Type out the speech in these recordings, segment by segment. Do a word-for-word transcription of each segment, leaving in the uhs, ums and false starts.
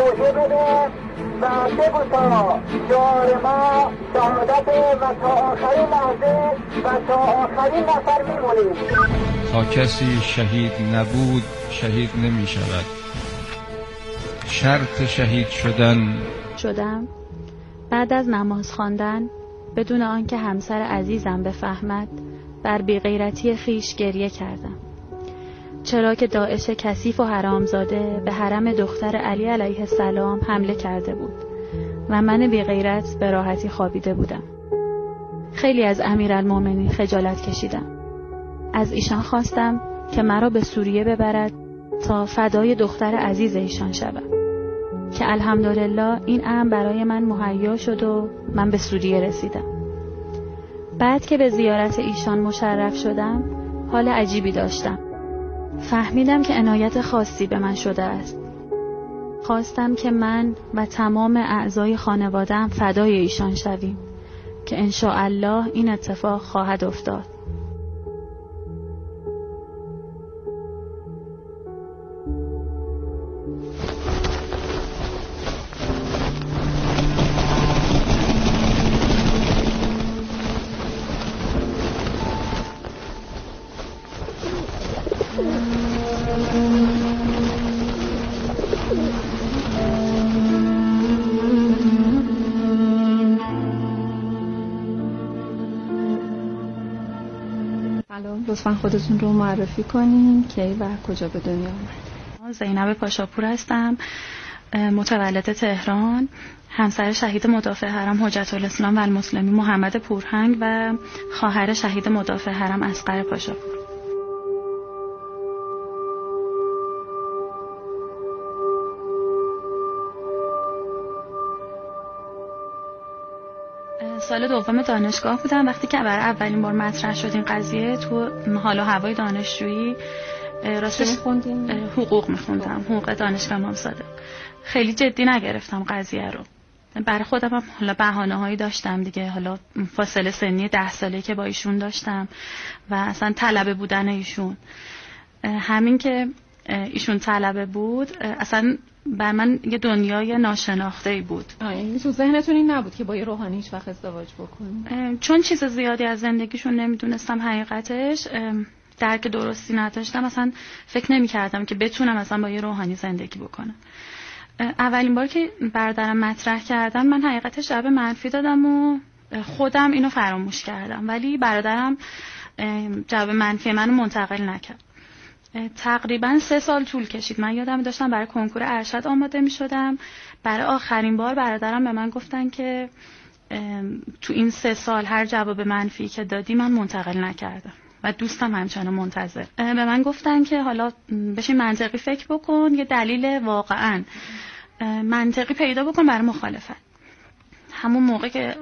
گوشه بده و بگوشا جان ما شهادت و تا آخرین لحظه و تا آخرین نفر میمونیم. تا کسی شهید نبود شهید نمی شود. شرط شهید شدن شدم بعد از نماز خواندن بدون آنکه همسر عزیزم بفهمد بر بی‌غیرتی خیش گریه کردم، چرا که داعش کثیف و حرامزاده به حرم دختر علی علیه السلام حمله کرده بود و من بی‌غیرت به راحتی خوابیده بودم. خیلی از امیرالمومنین خجالت کشیدم. از ایشان خواستم که مرا به سوریه ببرد تا فدای دختر عزیز ایشان شوم، که الحمدلله این امر برای من مهیا شد و من به سوریه رسیدم. بعد که به زیارت ایشان مشرف شدم حال عجیبی داشتم. فهمیدم که عنایت خاصی به من شده است. خواستم که من و تمام اعضای خانواده‌ام فدای ایشان شویم که انشاءالله این اتفاق خواهد افتاد. لطفاً خودتون رو معرفی کنین، کی و کجا به دنیا آمدید؟ زینب پاشاپور هستم، متولد تهران، همسر شهید مدافع حرم حجت الاسلام و المسلمین محمد پورهنگ و خواهر شهید مدافع حرم اصغر پاشاپور. سال دوم دانشگاه بودم وقتی که برای اولین بار مطرح شد این قضیه تو حال و هوای دانشجویی. راستش حقوق میخوندم، حقوق دانشگاه امام صادق. خیلی جدی نگرفتم قضیه رو. برای خودم هم حالا بهانه‌هایی داشتم دیگه، حالا فاصله سنی ده ساله که با ایشون داشتم و اصلا طلبه بودن ایشون. همین که ایشون طلبه بود اصلا بر من یه دنیای ناشناخته‌ای بود. یعنی تو ذهنتون این نبود که با یه روحانی هیچ وقت ازدواج بکنید؟ چون چیز زیادی از زندگیشون نمیدونستم، حقیقتش درک درستی نداشتم، اصلا فکر نمی‌کردم که بتونم اصلا با یه روحانی زندگی بکنم. اولین بار که برادرم مطرح کردن من حقیقتش جواب منفی دادم و خودم اینو فراموش کردم، ولی برادرم جواب منفی منو منتقل نکرد. تقریبا سه سال طول کشید. من یادم داشتم برای کنکور ارشد آماده می شدم. برای آخرین بار برادرم به من گفتن که تو این سه سال هر جواب منفی که دادی من منتقل نکردم و دوستم همچنان منتظر. به من گفتن که حالا بشین منطقی فکر بکن، یه دلیل واقعا منطقی پیدا بکن برای مخالفت. همون موقع که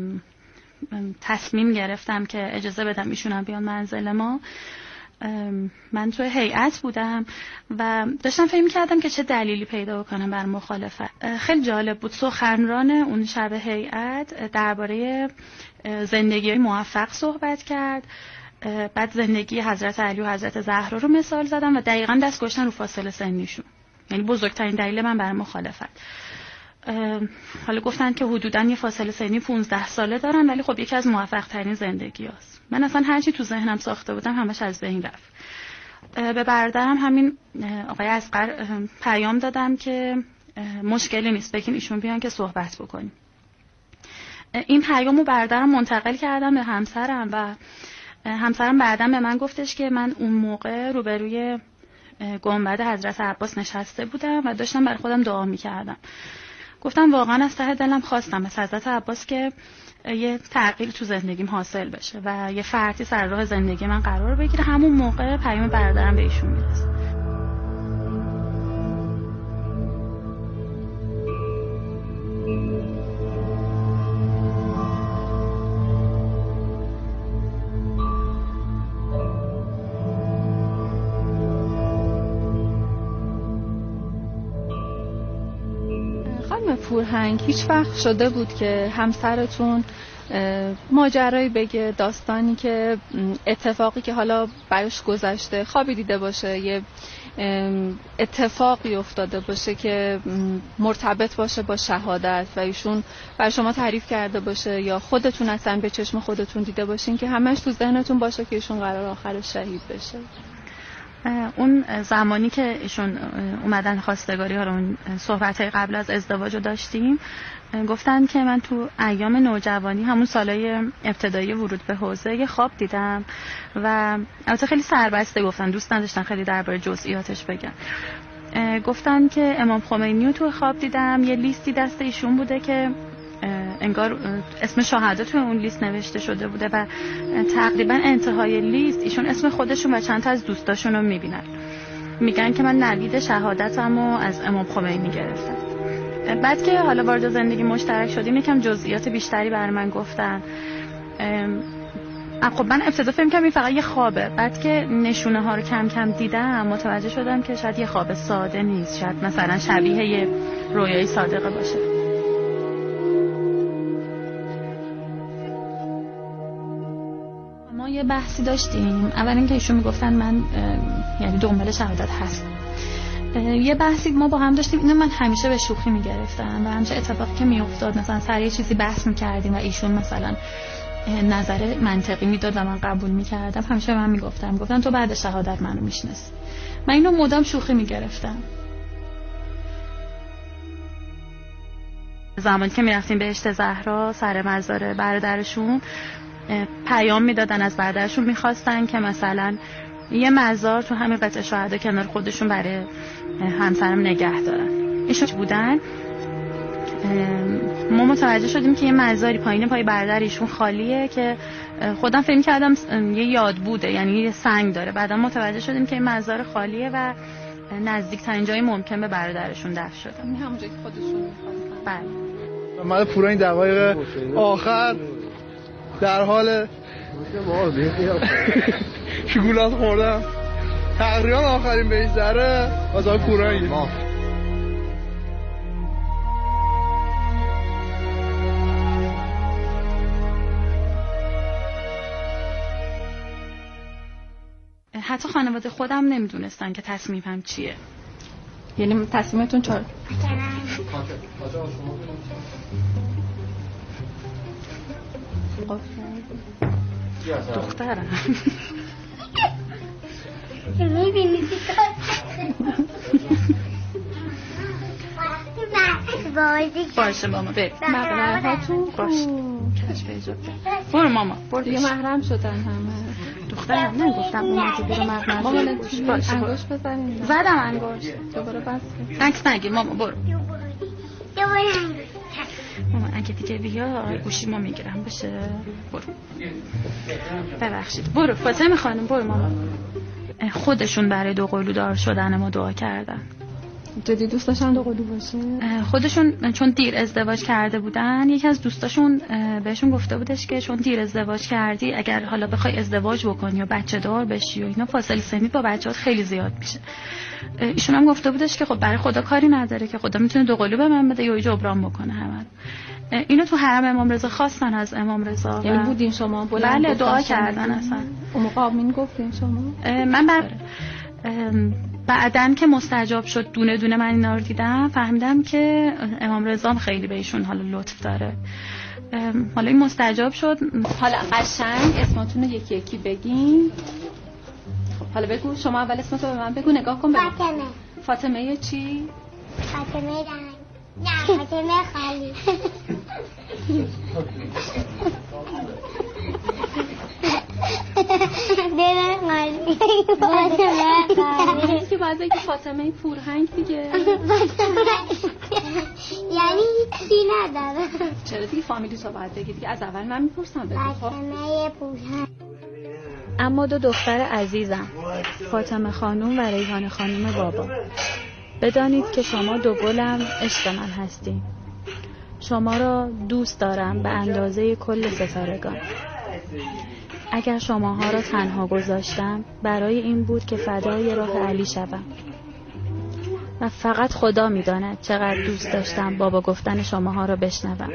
تصمیم گرفتم که اجازه بدم ایشونم بیان منزل ما، من توی هیئت بودم و داشتم فکر می‌کردم که چه دلیلی پیدا بکنم بر مخالفت. خیلی جالب بود. سخنران اون شب هیئت درباره زندگی موفق صحبت کرد، بعد زندگی حضرت علی و حضرت زهرا رو مثال زدم و دقیقاً دست گذاشتن رو فاصله سنیشون، یعنی بزرگترین دلیل من برای مخالفت. حالا گفتن که حدوداً یه فاصله سنی پانزده ساله دارن، ولی خب یکی از موفق ترین زندگی هست. من اصلا هرچی تو ذهنم ساخته بودم همش از بین رفت. به برادرم همین آقای اصغر پیام دادم که مشکلی نیست، بگین ایشون بیان که صحبت بکنیم. این پیامو برادرم منتقل کردم به همسرم و همسرم بعداً به من گفتش که من اون موقع روبروی گنبد حضرت عباس نشسته بودم و داشتم برای خودم دعا می‌کردم. گفتم واقعا از ته دلم خواستم از حضرت عباس که یه تغییر تو زندگیم حاصل بشه و یه فرتی سر راه زندگی من قرار بگیره. همون موقع پیام برادرم به ایشون میرسه. خانم پورهنگ، هیچ وقت شده بود که همسرتون ماجرایی بگه، داستانی که اتفاقی که حالا براش گذشته خوابی دیده باشه، یه اتفاقی افتاده باشه که مرتبط باشه با شهادت و ایشون برای شما تعریف کرده باشه یا خودتون اصلا به چشم خودتون دیده باشین که همش تو ذهنتون باشه که ایشون قرار آخرش شهید بشه؟ اون زمانی که ایشون اومدن خواستگاری ها رو، اون صحبت های قبل از ازدواج رو داشتیم، گفتن که من تو ایام نوجوانی همون سالای ابتدایی ورود به حوزه یه خواب دیدم و البته خیلی سربسته گفتن، دوست نداشتن خیلی درباره جزئیاتش بگن. گفتن که امام خمینی رو تو خواب دیدم، یه لیستی دست ایشون بوده که انگار اسم شهدا تو اون لیست نوشته شده بوده و تقریبا انتهای لیست ایشون اسم خودشون و چند تا از دوستاشون رو میبینن، میگن که من نوید شهادتم رو از امام خمینی گرفتم. بعد که حالا وارد زندگی مشترک شدیم یکم جزئیات بیشتری برای من گفتن. خب من ابتدا فهم کردم این فقط یه خوابه، بعد که نشونه ها رو کم کم دیدم متوجه شدم که شاید یه خواب ساده نیست، شاید مثلا شبیه یه رویای صادقه باشه. ما یه بحثی داشتیم، اول اینکه ایشون میگفتن من یعنی دنبال شهادت هستم. یه بحثی ما با هم داشتیم، اینو من همیشه به شوخی میگرفتم و همیشه اتفاقی که میافتاد مثلا سر یه چیزی بحث میکردیم و ایشون مثلا نظر منطقی میداد و من قبول میکردم، همیشه من میگفتم گفتن تو بعد شهادت منو میشناسی. من اینو مدام شوخی میگرفتم. زمانی که میرفتیم بهشت زهرا سر مزار برادرشون، پیام میدادن از برادرشون، میخواستن که مثلا یه مزار تو همین قطعه شهدا کنار خودشون برای همسرم نگه دارن. ایشون بودن، ما متوجه شدیم که یه مزاری پایین پای برادر ایشون خالیه که خودم فکر کردم یه یاد بوده، یعنی یه سنگ داره. بعدا متوجه شدیم که این مزار خالیه و نزدیکترین جای ممکن به برادرشون دفن شده. این همونجایی که خودشون می‌خواستن. بله. من پورا این دقایق آخر در حال شکلات خوردم، تقریبا آخرین بیشتره از آن کورایی. حتی خانواده خودم نمیدونستن که تصمیمم چیه. یعنی تصمیمتون چرا؟ دخترم میبینی باشه ماما بریم مقنعه هاتون باشه کش پیجا برو ماما برو دیگه محرم شدن همه. دخترم نگفتم اومدی برو مقنعه ماما باشه انگوش بزنیم. زدم انگوش دوباره بس عکس نگیر ماما برو ماما اگه دیگه بیا گوشی ما میگیرم باشه. برو ببخشید برو فاطمه خانم برو ماما. خودشون برای دو قلو دار شدن ما دعا کردن. جدی دوست داشتن دو قلو باشه؟ خودشون چون دیر ازدواج کرده بودن، یکی از دوستاشون بهشون گفته بودش که چون دیر ازدواج کردی اگر حالا بخوای ازدواج بکنی و بچه دار بشی و اینا فاصله سنی با بچه‌هات خیلی زیاد میشه. ایشون هم گفته بودش که خب برای خدا کاری نداره که خدا میتونه دو قلو به من بده یا جبران بکنه همه. اینو تو حرم امام رضا خواستن از امام رضا. یعنی بودین شما بلند بله دعا کردن اصلا. اون موقع آمین گفتین شما؟ من بر بعدن که مستجاب شد دونه دونه من اینا رو دیدم فهمیدم که امام رضا خیلی به ایشون حالا لطف داره. حالا این مستجاب شد. حالا قشنگ اسماتون رو یکی یکی بگین. خب حالا بگو شما اول اسمتو به من بگو نگاه کن. فاطمه. فاطمه چی؟ فاطمه رنگ. نه فاطمه خالی. دل خالی. فاطمه خالی. که بعضی که فاطمه پورهنگ دیگه. یعنی چی نداره. چرا دیگه فامیلی تو باید بگی دیگه از اول من میپرسم بگو. فاطمه پورهنگ. اما دو دختر عزیزم فاطمه خانوم و ریحانه خانوم بابا، بدانید که شما دو گلم عشق من هستیم. شما را دوست دارم به اندازه کل ستارگان. اگر شماها را تنها گذاشتم برای این بود که فدای راه علی شوم و فقط خدا می‌داند چقدر دوست داشتم بابا گفتن شماها را بشنوم.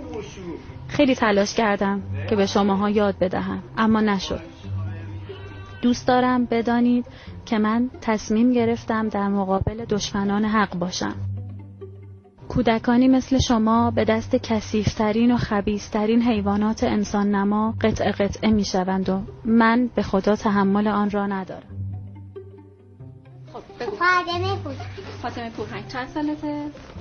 خیلی تلاش کردم که به شماها یاد بدهم اما نشد. دوست دارم بدانید که من تصمیم گرفتم در مقابل دشمنان حق باشم. کودکانی مثل شما به دست کثیف‌ترین و خبیث‌ترین حیوانات انسان نما قطعه قطعه می‌شوند و من به خدا تحمل آن را ندارم. خب بگو. فاطمه پور. فاطمه پورهنگ چند سالته؟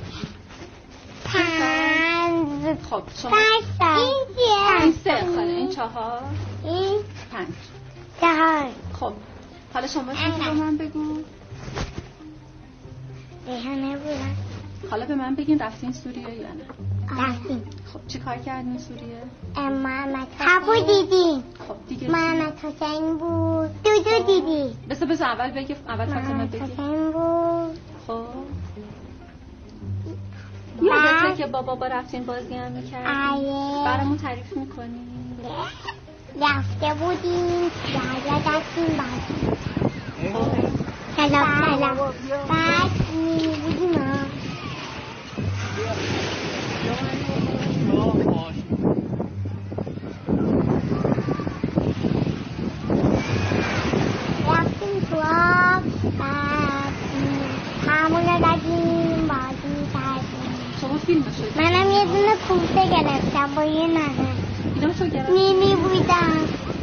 پنج. خب شما پنج سال. این چیه؟ این سه ساله. این چهار. این پنج. چهار. خب حالا شما چیزی رو من بگو. ریحانه بودم. حالا به من بگین رفتین سوریه یا نه؟ رفتیم. خب چی کار کردین سوریه؟ محمد حسین دیدیم. خب دیگه محمد حسین بود. دو دو دیدی. بسا بسا اول بگی اول فاطمه بگی. محمد حسین بود. خب یادته که بابا با رفتین بازی هم میکردیم؟ آره. برامون تعریف میکنی؟ رفته بودیم دریا دستیم بازی. سلام سلام. بعد میبودیم ها. رفتیم تو آب. بعد همون رو دادیم بازی کردیم. شما فیلم شدید؟ منم یه دونه کوفته گرفتم با یه ننه. اینو تو گرفت؟ نیمی بودم.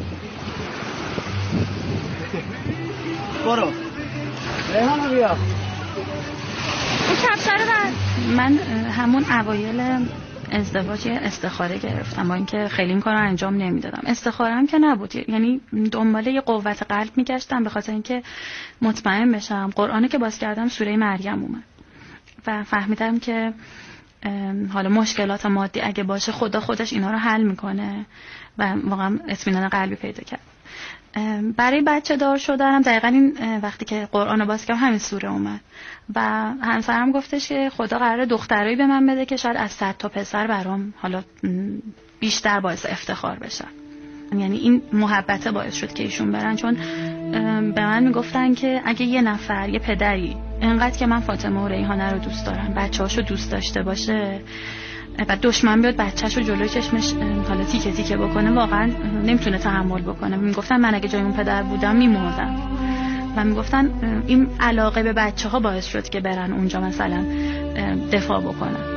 برو ریحانه بیا. اون کفشر رو من همون اوایل ازدواج استخاره گرفتم با اینکه خیلی این کار رو انجام نمیدادم. استخاره‌ام که نبود، یعنی دنباله یه قوت قلب میگشتم به خاطر اینکه مطمئن بشم. قرآنی که باز کردم سوره مریم اومد و فهمیدم که حالا مشکلات مادی اگه باشه خدا خودش اینا رو حل میکنه و واقعا اطمینان قلبی پیدا کرد. برای بچه دار شدنم دقیقا این وقتی که قرآن رو باز کردم همین سوره اومد و همسرم گفتش که خدا قراره دخترایی به من بده که شاید از صد تا پسر برام حالا بیشتر باعث افتخار بشن. یعنی این محبته باعث شد که ایشون برن، چون به من میگفتن که اگه یه نفر یه پدری انقدر که من فاطمه و ریحانه رو دوست دارم بچه‌هاشو دوست داشته باشه و دشمن بیاد بچه‌شو جلوی چشمش حالا تیکه تیکه بکنه واقعا نمیتونه تحمل بکنه. میگفتن من اگه جای اون پدر بودم میمردم و میگفتن این علاقه به بچه‌ها باعث شد که برن اونجا مثلا دفاع بکنن.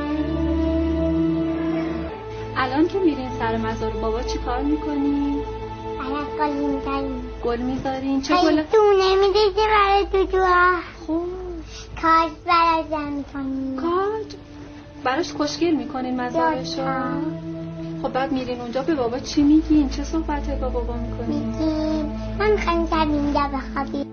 الان که میرین سر مزار بابا چی کار میکنی؟ برای گل میزاریم. گل میذارین؟ چه گل؟ دونه میدیده برای دودوها. خوش. کاج برای زن میکنیم. کاج؟ براش خوشگل میکنین مزارشو؟ خب بعد میرین اونجا به بابا چی میگین؟ چه صحبته با بابا میکنین؟ میگیم من میخوایم شب اینجا بخوابیم.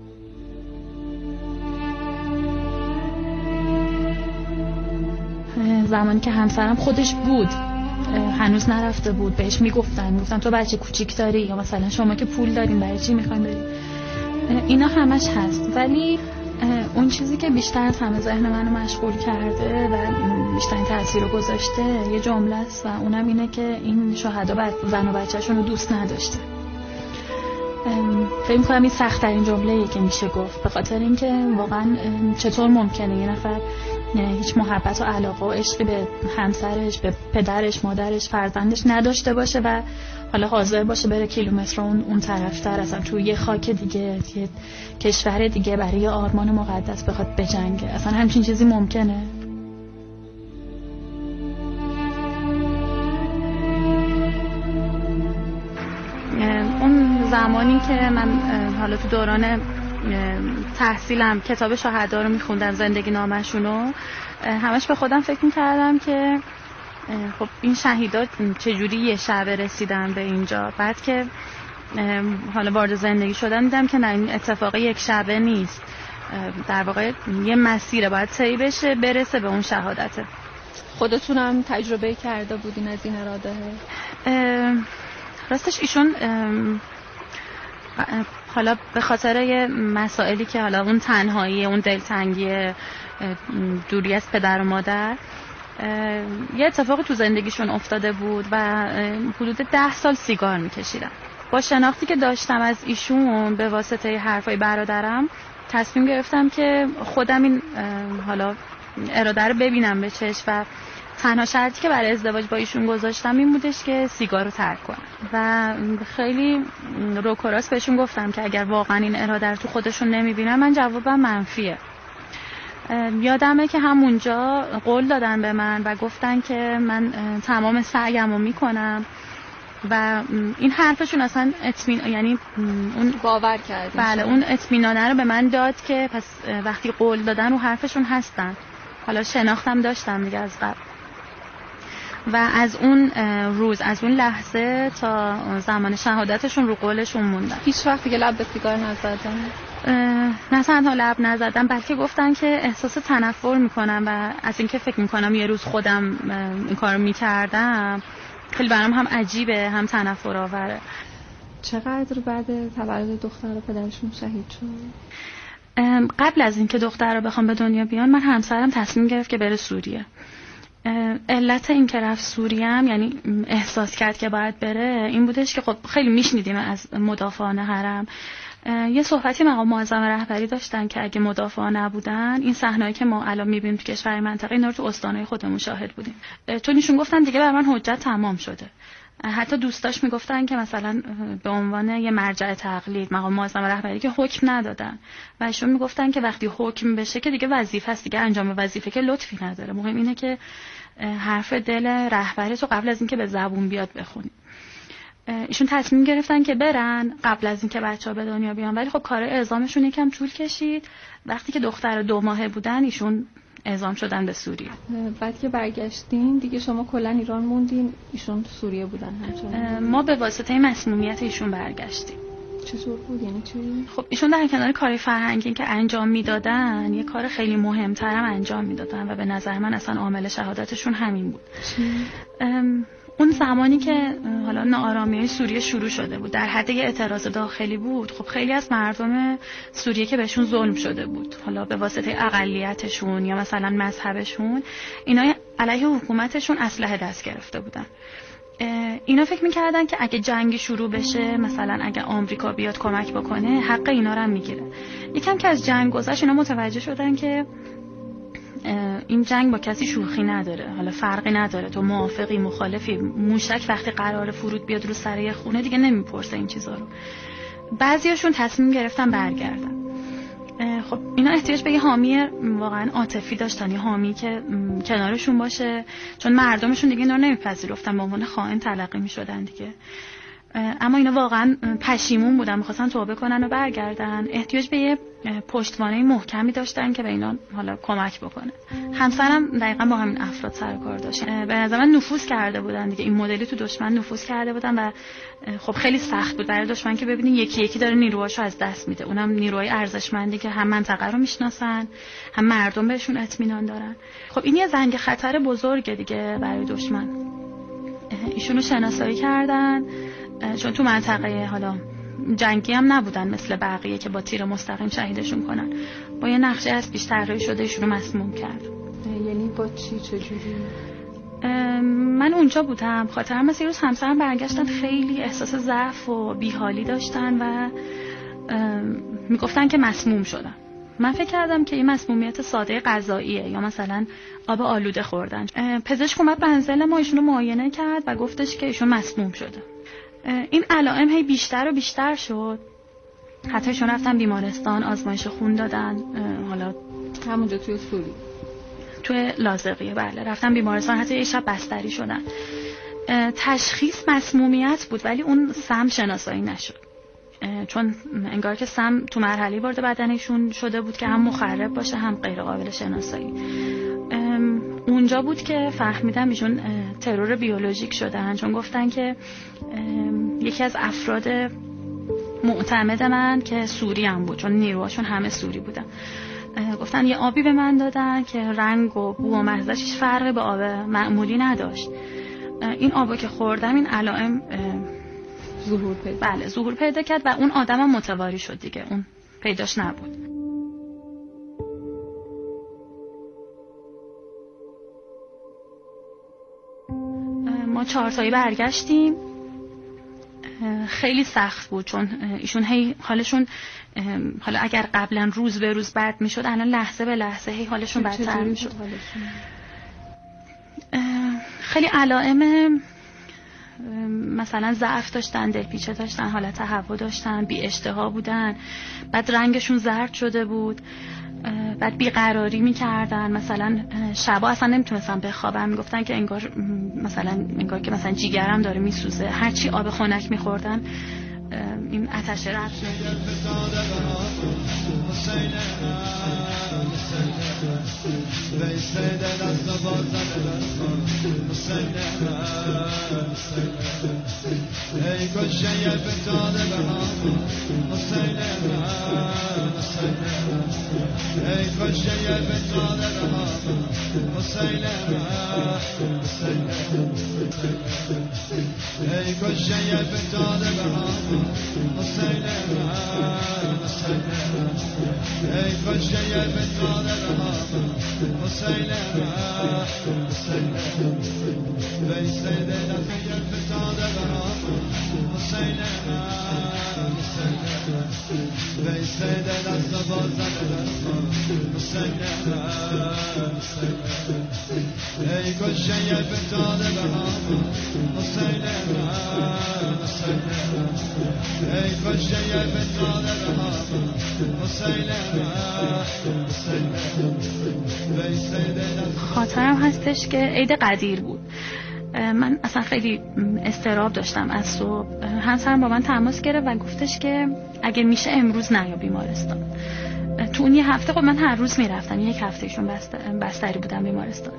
زمانی که همسرم خودش بود هنوز نرفته بود بهش میگفتن میگفتن تو بچه کوچیک داری یا مثلا شما که پول دارین برای چی میخواین برین. اینا همش هست ولی اون چیزی که بیشتر از همه ذهن منو مشغول کرده و بیشترین تاثیر رو گذاشته یه جمله است و اونم اینه که این شهدا بعد زن و بچه‌شون رو دوست نداشتن. فکر می‌کنم این سخت‌ترین جمله‌ایه که میشه گفت، به خاطر اینکه واقعا چطور ممکنه یه نفر هیچ محبت و علاقه و عشقی به همسرش، به پدرش، مادرش، فرزندش نداشته باشه و حالا حاضر باشه بره کیلومتر اون اون طرفتر اصلا توی یه خاک دیگه، یه کشور دیگه برای یه آرمان مقدس بخواد بجنگه. اصلا همچین چیزی ممکنه؟ اون زمانی که من حالا تو دوران تحصیلم کتاب شهدا رو میخوندم، زندگی نامشونو، همش به خودم فکر میکردم که خب این شهیدا چجوری یه شبه رسیدن به اینجا. بعد که حالا وارد زندگی شدم دیدم که نه، این اتفاق یک شبه نیست، در واقع یه مسیره باید طی بشه برسه به اون شهادته. خودتونم تجربه کرده بودین از این اراده؟ راستش ایشون حالا به خاطر یه مسائلی که حالا اون تنهایی، اون دلتنگی، دوری از پدر و مادر، یه اتفاقی تو زندگیشون افتاده بود و حدود ده سال سیگار میکشیدن. با شناختی که داشتم از ایشون به واسطه حرفای برادرم تصمیم گرفتم که خودم این حالا اراده رو ببینم به چشم و تنها شرطی که برای ازدواج با ایشون گذاشتم این بودش که سیگار رو ترک کنم و خیلی روکراس بهشون گفتم که اگر واقعا این اراده رو تو خودشون نمیبینم من جوابم منفیه. یادمه که همونجا قول دادن به من و گفتن که من تمام سعیم رو میکنم و این حرفشون اصلا اطمینان، یعنی اون باور کرد. بله اون اطمینانه رو به من داد که پس وقتی قول دادن رو حرفشون هستن. حالا شناختم داشتم دیگه از قبل و از اون روز از اون لحظه تا زمان شهادتشون رو قولشون موندن. هیچ وقت دیگه لب به سیگار نزدن؟ نه تنها لب نزدم بلکه گفتن که احساس تنفر میکنم و از اینکه فکر میکنم یه روز خودم این کارو میکردم خیلی برام هم عجیبه هم تنفر آوره. چقدر بعد تولد دختر پدرشون شهید شد؟ قبل از اینکه دختر رو بخوام به دنیا بیان من همسرم تصمیم گرفت که بره سوریه. علت این که رفت سوریه هم یعنی احساس کرد که باید بره این بودش که خب خیلی میشنیدیم از مدافعان حرم یه صحبتی مقام معظم رهبری داشتن که اگه مدافع نبودن این صحنه‌ای که ما الان می‌بینیم تو کشور منطقه اینا رو تو استانهای خودمون شاهد بودیم. چون ایشون گفتن دیگه بر من حجت تمام شده. حتی دوستاش میگفتن که مثلا به عنوان یه مرجع تقلید مقام معظم رهبری که حکم ندادن و ایشون میگفتن که وقتی حکم بشه که دیگه وظیفه است، دیگه انجام وظیفه که لطفی نداره، مهم اینه که حرف دل رهبری تو قبل از اینکه به زبون بیاد بخونی. ایشون تصمیم گرفتن که برن قبل از اینکه بچه‌ها به دنیا بیان، ولی خب کار اعزامشون یکم طول کشید. وقتی که دختر دو ماهه بودن ایشون اعزام شدن به سوریه. بعد که برگشتین دیگه شما کلا ایران موندین، ایشون سوریه بودن همچنان؟ ما به واسطه مسمومیت ایشون برگشتیم. چطور بود؟ یعنی چی؟ خب ایشون در کنار کار فرهنگی که انجام میدادن یه کار خیلی مهمترم انجام میدادن و به نظر من اصلا عامل شهادتشون همین بود. چی؟ اون زمانی که حالا ناآرامی‌های سوریه شروع شده بود در حد یه اعتراض داخلی بود، خب خیلی از مردم سوریه که بهشون ظلم شده بود حالا به واسطه اقلیتشون یا مثلا مذهبشون، اینا علیه حکومتشون اسلحه دست گرفته بودن. اینا فکر میکردن که اگه جنگ شروع بشه، مثلا اگه آمریکا بیاد کمک بکنه، حق اینا رو هم میگیره. یکم که از جنگ گذشت اینا متوجه شدن که این جنگ با کسی شوخی نداره، حالا فرقی نداره تو موافقی مخالفی، موشک وقتی قرار فرود بیاد رو سر یه خونه دیگه نمیپرسه این چیزا رو. بعضیاشون تصمیم گرفتن برگردن. خب اینا احتیاج به یه حامی واقعا عاطفی داشتن، یه حامی که کنارشون باشه، چون مردمشون دیگه اینا رو نمیپذیرفتن، به عنوان خائن تلقی میشدن دیگه. اما اینا واقعا پشیمون بودن، می‌خواستن توبه کنن و برگردن. احتیاج به یه پشتوانه محکمی داشتن که به اینا حالا کمک بکنه. همسرم دقیقاً با همین افراد سر کار داشت. به نظر من نفوذ کرده بودن دیگه، این مدلی تو دشمن نفوذ کرده بودن و خب خیلی سخت بود برای دشمن که ببینین یکی یکی داره نیروهاشو از دست میده، اونم نیروهای ارزشمندی که هم منطقه رو میشناسن هم مردم بهشون اطمینان دارن. خب این یه زنگ خطر بزرگه دیگه برای دشمن. ایشونو شناسایی کردن چون تو منطقه حالا جنگی هم نبودن مثل بقیه که با تیر مستقیم شهیدشون کنن، با یه نقشه از پیش طراحی شده ایشونو مسموم کرد. یعنی با چی؟ چجوری؟ من اونجا بودم، خاطرم مثل یه روز همسرم برگشتن خیلی احساس ضعف و بیحالی داشتن و میگفتن که مسموم شدن. من فکر کردم که این مسمومیت ساده غذاییه یا مثلا آب آلوده خوردن. پزشک اومد منزل ما، ایشونو معاینه کرد و گفتش که ایشون مسموم شده. این علائم هی بیشتر و بیشتر شد، حتی ایشون رفتن بیمارستان آزمایش خون دادن، حالا همونجا توی سوری توی لاذقیه، بله رفتن بیمارستان، حتی یه شب بستری شدن. تشخیص مسمومیت بود ولی اون سم شناسایی نشد، چون انگار که سم تو مرحله وارد بدنشون شده بود که هم مخرب باشه هم غیر قابل شناسایی. اونجا بود که فهمیدم ایشون ترور بیولوژیک شدن، چون گفتن که یکی از افراد معتمد من که سوری هم بود، چون نیروهاشون همه سوری بودن، گفتن یه آبی به من دادن که رنگ و بو و مزه‌اش هیچ فرقی به آب معمولی نداشت. این آبو که خوردم این علائم ظهور پیدا بله ظهور پیدا کرد و اون آدمم متواری شد دیگه، اون پیداش نبود. ما چهار تایی برگشتیم. خیلی سخت بود، چون ایشون هی حالشون حالا اگر قبلا روز به روز بد میشد، الان لحظه به لحظه هی حالشون بدتر میشد. خیلی علائم مثلا ضعف داشتن، دلپیچه داشتن، حالت تهوع داشتن، بی اشتها بودن، بعد رنگشون زرد شده بود، بعد بیقراری میکردن، مثلا شبا اصلا نمیتونستن بخوابن، میگفتن که انگار مثلا انگار که مثلا جیگرم داره میسوزه، هرچی آب خنک میخوردن این آتش رفت. خاطرم هستش که عید قدیر بود، من اصلا خیلی اضطراب داشتم از صبح. همسرم با من تماس گرفت و گفتش که اگه میشه امروز نیا بیمارستان. تو اون یه هفته خب من هر روز میرفتم، یک هفتهشون بستری بودم بیمارستان.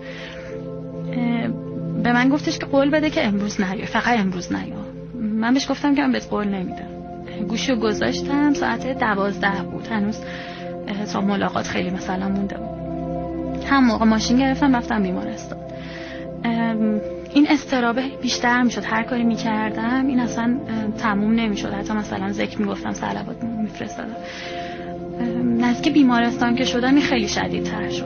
به من گفتش که قول بده که امروز نیا، فقط امروز نیا. من بهش گفتم که من بهت قول نمیدم. گوشیو گذاشتم، ساعت دوازده بود، هنوز تا ملاقات خیلی مثلا مونده بود. هم موقع ماشین گرفتم رفتم بیمارستان. این اضطرابه بیشتر میشد، هر کاری میکردم این اصلا تموم نمیشد، حتی مثلا ذکر میگفتم صلوات میفرستادم. نزدیک بیمارستان که شدم این خیلی شدیدتر شد.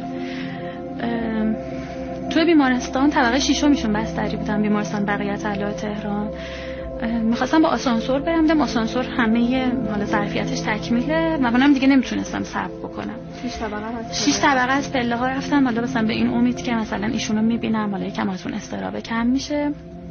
توی بیمارستان طبقه ششم میشون بستری بودم، بیمارستان بقیت الله تهران. میخواستم با آسانسور برم، دیدم آسانسور همه حالا ظرفیتش تکمیله و منم دیگه نمیتونستم صبر بکنم. شش طبقه شش طبقه از پله ها رفتم، حالا مثلا به این امید که مثلا ایشونو میبینم حالا یکم ازون استرابه کم میشه.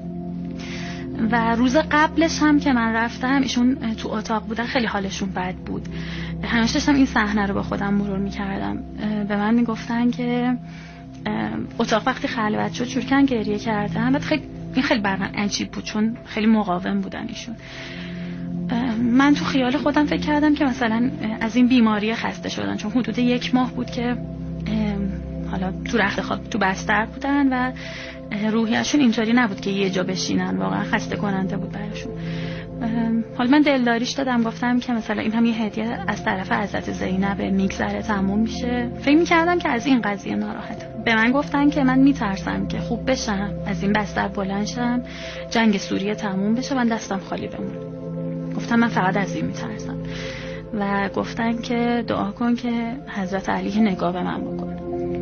و روز قبلش هم که من رفتم ایشون تو اتاق بودن، خیلی حالشون بد بود. همیشه داشتم این صحنه رو با خودم مرور میکردم. به من میگفتن که اتاق وقتی خلوت شد شروع کردن گریه کردن. بعد خیلی این خیلی برام عجیب بود چون خیلی مقاوم بودن ایشون. من تو خیال خودم فکر کردم که مثلا از این بیماری خسته شدن، چون حدود یک ماه بود که حالا تو رخت خواب تو بستر بودن و روحیشون اینطوری نبود که یه جا بشینن، واقعا خسته کننده بود براشون. حالا من دلداریش دادم، گفتم که مثلا این هم یه هدیه از طرف حضرت زینب میگذره تموم میشه. فکر می‌کردم که از این قضیه ناراحتم. به من گفتن که من میترسم که خوب بشم، از این بستر بلند شم، جنگ سوریه تموم بشه، من دستم خالی بمونه. گفتم من فقط از این میترسم و گفتن که دعا کن که حضرت علی نگاه به من بکنه.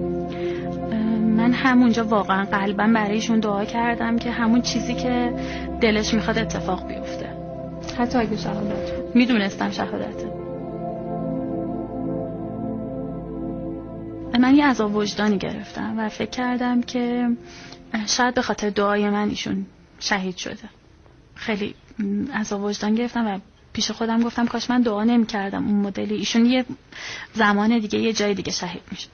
من همونجا واقعا قلبا برایشون دعا کردم که همون چیزی که دلش میخواد اتفاق بیفته، حتی اگه شهادت. میدونستم شهادته. من یه عذاب وجدانی گرفتم و فکر کردم که شاید به خاطر دعای من ایشون شهید شده. خیلی عذاب وجدان گرفتم و پیش خودم گفتم کاش من دعا نمی کردم اون مدلی، ایشون یه زمان دیگه یه جای دیگه شهید میشه.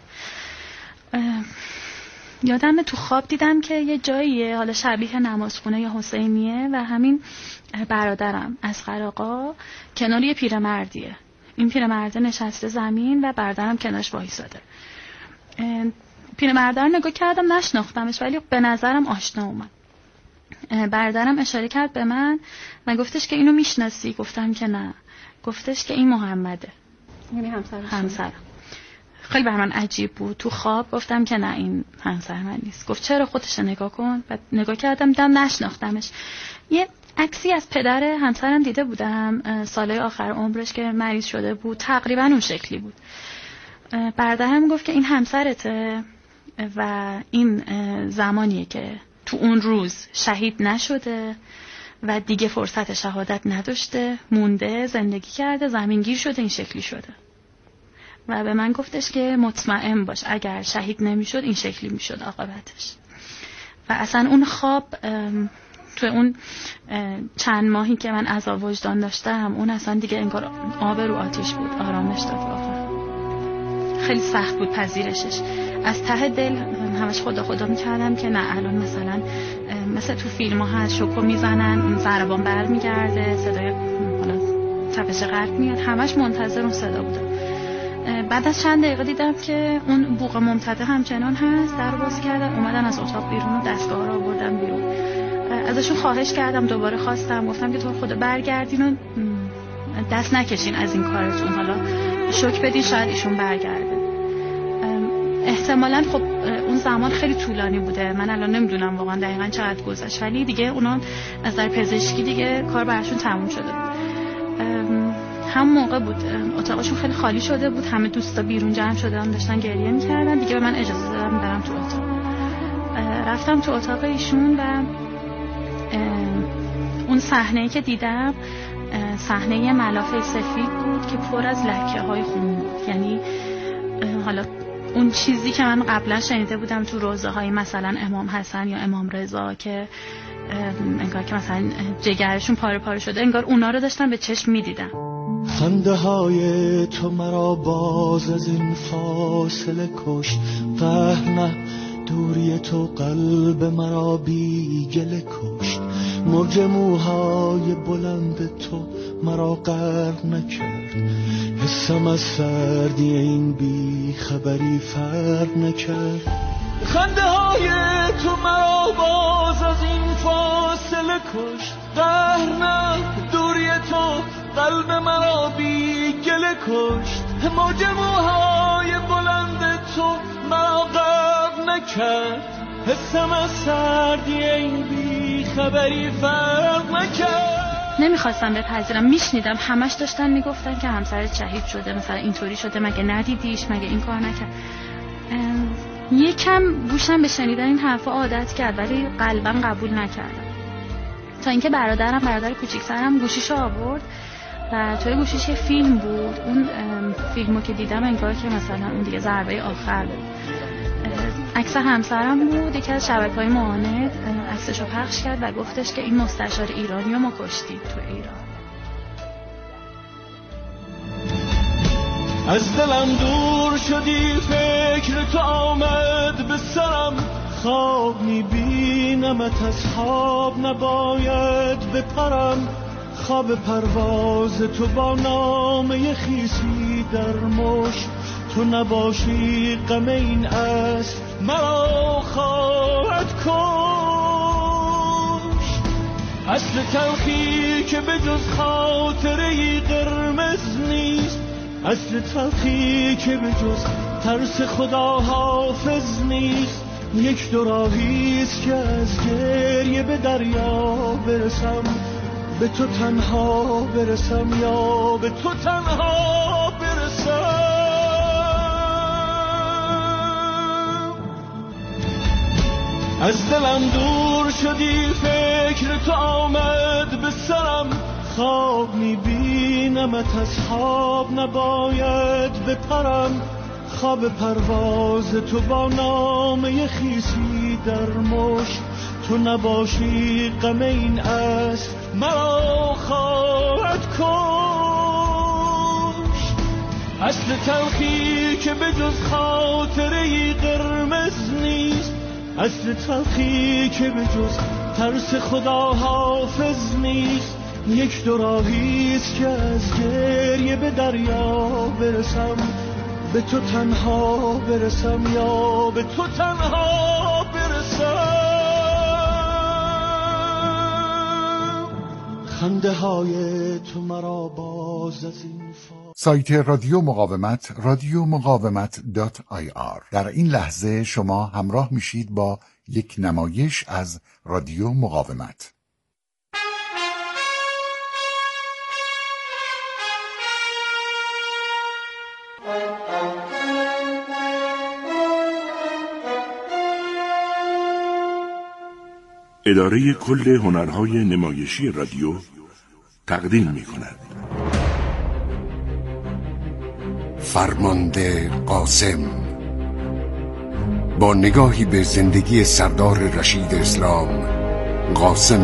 یادم تو خواب دیدم که یه جاییه حالا شبیه نمازخونه یا حسینیه و همین برادرم اصغر آقا کنار یه پیرمردیه. این پیرمرده نشسته زمین و برادرم کنارش وایساده. پیرمرده رو نگاه کردم نشناختمش ولی به نظرم آشنا اومد. برادرم اشاره کرد به من و گفتش که اینو میشناسی؟ گفتم که نه. گفتش که این محمده، یعنی همسرش. همسرم. خیلی بر من عجیب بود. تو خواب گفتم که نه این همسر من نیست. گفت چرا؟ خودش نگاه کن. بعد نگاه کردم دیدم نشناختمش. یه عکسی از پدر همسرم دیده بودم سالهای آخر عمرش که مریض شده بود، تقریبا اون شکلی بود. برادرم گفت که این همسرته و این زمانیه که تو اون روز شهید نشده و دیگه فرصت شهادت نداشته، مونده، زندگی کرده، زمینگیر شده، این شکلی شده. و به من گفتش که مطمئن باش اگر شهید نمیشد این شکلی میشد عاقبتش. و اصلا اون خواب تو اون چند ماهی که من عذاب وجدان داشتم، اون اصلا دیگه انگار آب رو آتش بود، آرامش داد واقعا. خیلی سخت بود پذیرشش. از ته دل همش خدا خدا میکردم که نه الان مثلا مثل تو فیلم ها هست شوکو میزنن، اون ضربان بر میگرده، صدای حالا تپش قلب میاد، همش منتظر اون صدا بودم. بعد از چند دقیقه دیدم که اون بوق ممتده همچنان هست. در باز کردم، اومدن از اتاق بیرون و دستگاه رو آوردن بیرون. ازشون خواهش کردم، دوباره خواستم، گفتم که تو خدا برگردین و دست نکشین از این کارتون، حالا شوک بدین شاید ایشون برگرده. احتمالاً خب اون زمان خیلی طولانی بوده، من الان نمیدونم واقعا دقیقاً چقدر گذشت، ولی دیگه اونا از نظر پزشکی دیگه کار براشون تموم شده بود. هم موقع بود اتاقشون خیلی خالی شده بود، همه دوستا بیرون جمع شدن داشتن گریه می‌کردن، دیگه به من اجازه دادن برم تو اتاق. رفتم تو اتاق ایشون و اون صحنه‌ای که دیدم صحنه ملافه سفید بود که پر از لکه‌های خون بود. یعنی حالا اون چیزی که من قبلا شنیده بودم تو روزه های مثلا امام حسن یا امام رضا که انگار که مثلا جگرشون پاره پاره شده، انگار اونا رو داشتم به چشم میدیدم. خنده های تو مرا باز از این فاصله کشت، قهر نه دوری تو قلب مرا بی گله کشت، موج موهای بلند تو مرا غرق نکرد، حسم از سردی این بی خبری فرق نکرد. خنده های تو مرا باز از این فاصله کشت، قهر نه دوری تو قلب مرا بی گله کشت، موج موهای بلند تو مرا غرق نکرد، حسم از سردی این بی خبری فرق نکرد. نمیخواستم بپذیرم، میشنیدم همش داشتن میگفتن که همسرت شهید شده، مثلا اینطوری شده، مگه ندیدیش، مگه این کار نکرد. یکم گوشم به شنیدن این حرفا عادت کرد ولی قلبم قبول نکردم، تا اینکه برادرم برادر کوچیک‌ترم گوشیشو آورد و توی گوشیش یه فیلم بود. اون فیلمو که دیدم انگار که مثلا اون دیگه ضربه آخر بود. عکس همسرم بود، یکی از شبکه‌های معاند عکسشو پخش کرد و گفتش که این مستشار ایرانی رو ما کشتیم تو ایران. از دلم دور شدی فکر تو آمد به سرم، خواب میبینمت از خواب نباید بپرم، خواب پرواز تو با نامه خیسی در مش، تو نباشی غم این اسب مرا خواهد کشت. اصل تلخی که به جز خاطره قرمز نیست، اصل تلخی که به جز ترس خدا حافظ نیست، یک دو راهیست که از گریه به دریا برسم، به تو تنها برسم یا به تو تنها برسم. از دلم دور شدی فکر تو آمد به سرم، خواب میبینمت از خواب نباید بپرم، خواب پرواز تو با نامه خیسی در مشت، تو نباشی غم این اسب مرا خواهد کشت. اصل تلخی که به جز خاطره قرمز نیست، اصل تلخی که به جز ترس خدا حافظ نیست، یک دو راهیست که از گریه به دریا برسم، به تو تنها برسم یا به تو تنها برسم. خنده های تو مرا باز از این فا... سایت رادیو مقاومت رادیو مقاومت دات آی آر. در این لحظه شما همراه میشید با یک نمایش از رادیو مقاومت. اداره کل هنرهای نمایشی رادیو تقدیم می کند. فرمانده قاسم، با نگاهی به زندگی سردار رشید اسلام قاسم